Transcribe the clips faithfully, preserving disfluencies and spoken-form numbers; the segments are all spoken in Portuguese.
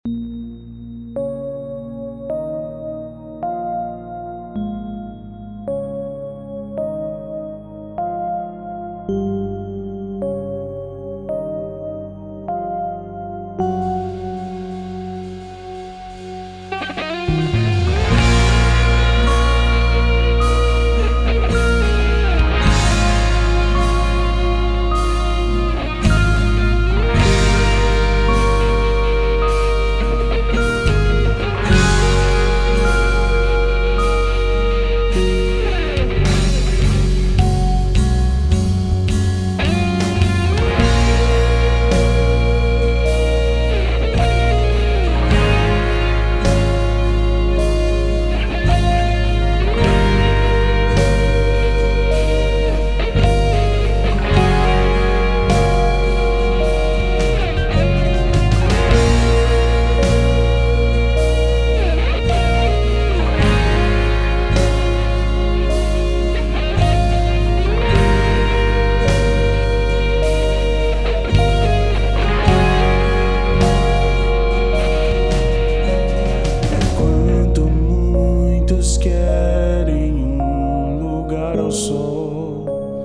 Querem um lugar ao sol,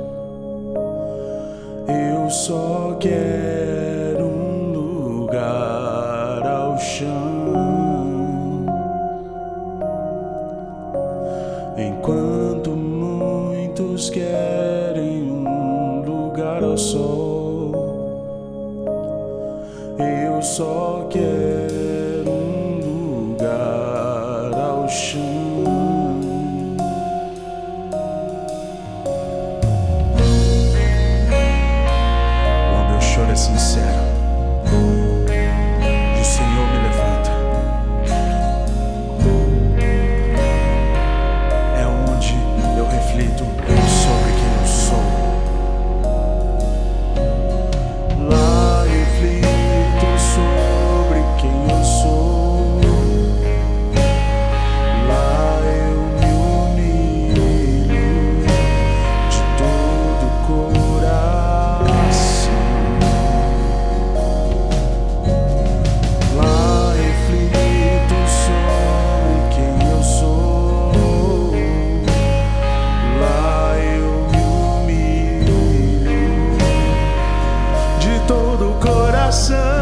eu só quero um lugar ao chão. Enquanto muitos querem um lugar ao sol, eu só quero um lugar ao chão. É sincero, e o Senhor me levanta. É onde eu reflito sobre quem eu sou. Lá reflito sobre quem eu sou. Lá eu me humilho de todo o coração. Todo o coração.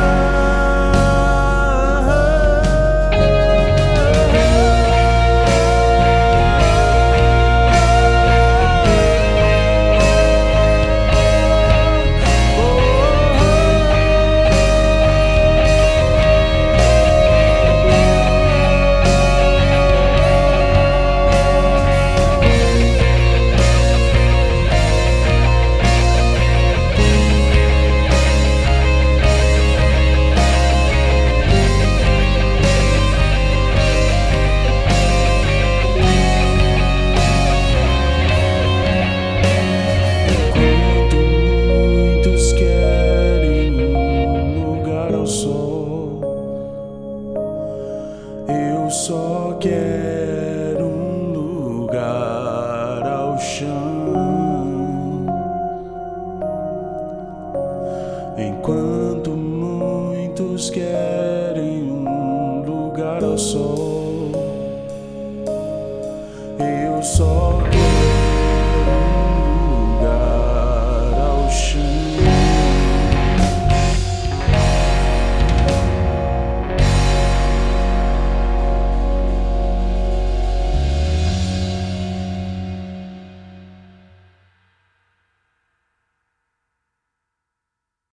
Eu só quero um lugar ao chão. Enquanto muitos querem um lugar ao sol, eu só